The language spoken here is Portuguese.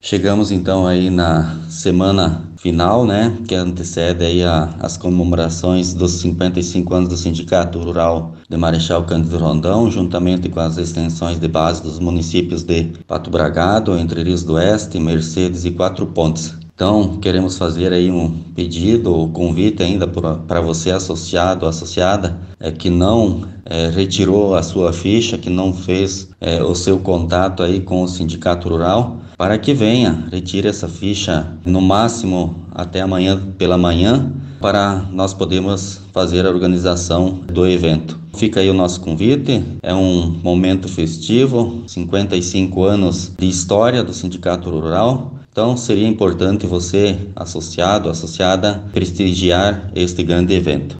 Chegamos então aí na semana final, né, que antecede aí as comemorações dos 55 anos do Sindicato Rural de Marechal Cândido Rondão, juntamente com as extensões de base dos municípios de Pato Bragado, Entre Rios do Oeste, Mercedes e Quatro Pontes. Então, queremos fazer aí um pedido ou convite ainda para você associado ou associada que não retirou a sua ficha, que não fez o seu contato aí com o Sindicato Rural, para que venha, retire essa ficha no máximo até amanhã pela manhã, para nós podermos fazer a organização do evento. Fica aí o nosso convite, é um momento festivo, 55 anos de história do Sindicato Rural. Então, seria importante você, associado, associada, prestigiar este grande evento.